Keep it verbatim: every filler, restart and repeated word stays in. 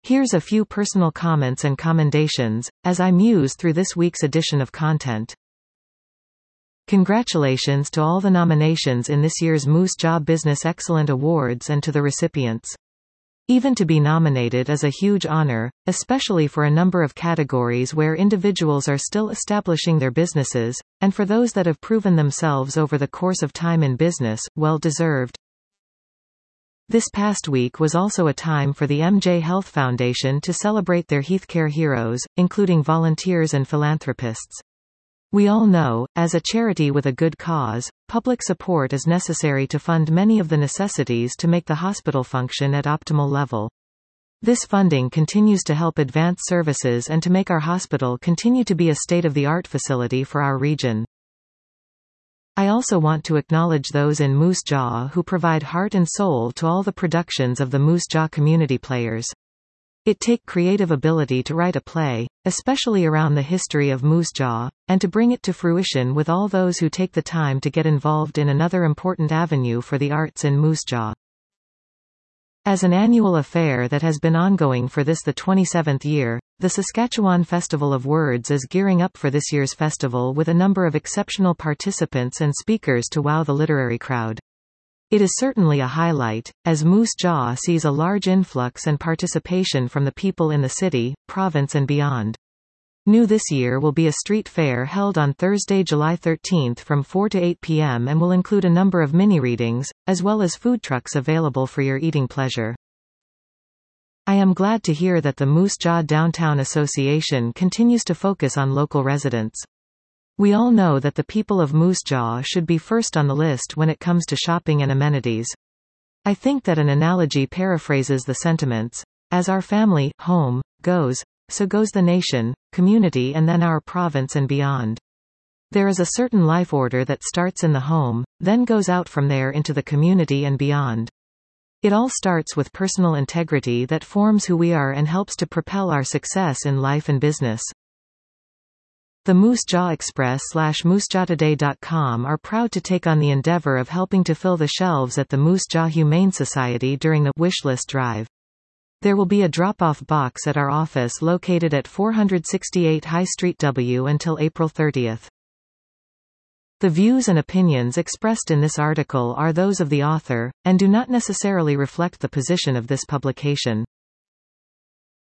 Here's a few personal comments and commendations, as I muse through this week's edition of content. Congratulations to all the nominations in this year's Moose Jaw Business Excellent Awards and to the recipients. Even to be nominated is a huge honor, especially for a number of categories where individuals are still establishing their businesses, and for those that have proven themselves over the course of time in business, well deserved. This past week was also a time for the M J Health Foundation to celebrate their healthcare heroes, including volunteers and philanthropists. We all know, as a charity with a good cause, public support is necessary to fund many of the necessities to make the hospital function at optimal level. This funding continues to help advance services and to make our hospital continue to be a state-of-the-art facility for our region. I also want to acknowledge those in Moose Jaw who provide heart and soul to all the productions of the Moose Jaw community players. It takes creative ability to write a play, especially around the history of Moose Jaw, and to bring it to fruition with all those who take the time to get involved in another important avenue for the arts in Moose Jaw. As an annual affair that has been ongoing for this the twenty-seventh year, the Saskatchewan Festival of Words is gearing up for this year's festival with a number of exceptional participants and speakers to wow the literary crowd. It is certainly a highlight, as Moose Jaw sees a large influx and participation from the people in the city, province and beyond. New this year will be a street fair held on Thursday, July thirteenth from four to eight p m and will include a number of mini-readings, as well as food trucks available for your eating pleasure. I am glad to hear that the Moose Jaw Downtown Association continues to focus on local residents. We all know that the people of Moose Jaw should be first on the list when it comes to shopping and amenities. I think that an analogy paraphrases the sentiments, as our family, home, goes, so goes the nation, community and then our province and beyond. There is a certain life order that starts in the home, then goes out from there into the community and beyond. It all starts with personal integrity that forms who we are and helps to propel our success in life and business. The Moose Jaw Express slash moose jaw today dot com are proud to take on the endeavor of helping to fill the shelves at the Moose Jaw Humane Society during the Wishlist Drive. There will be a drop-off box at our office located at four sixty-eight High Street W until April thirtieth. The views and opinions expressed in this article are those of the author, and do not necessarily reflect the position of this publication.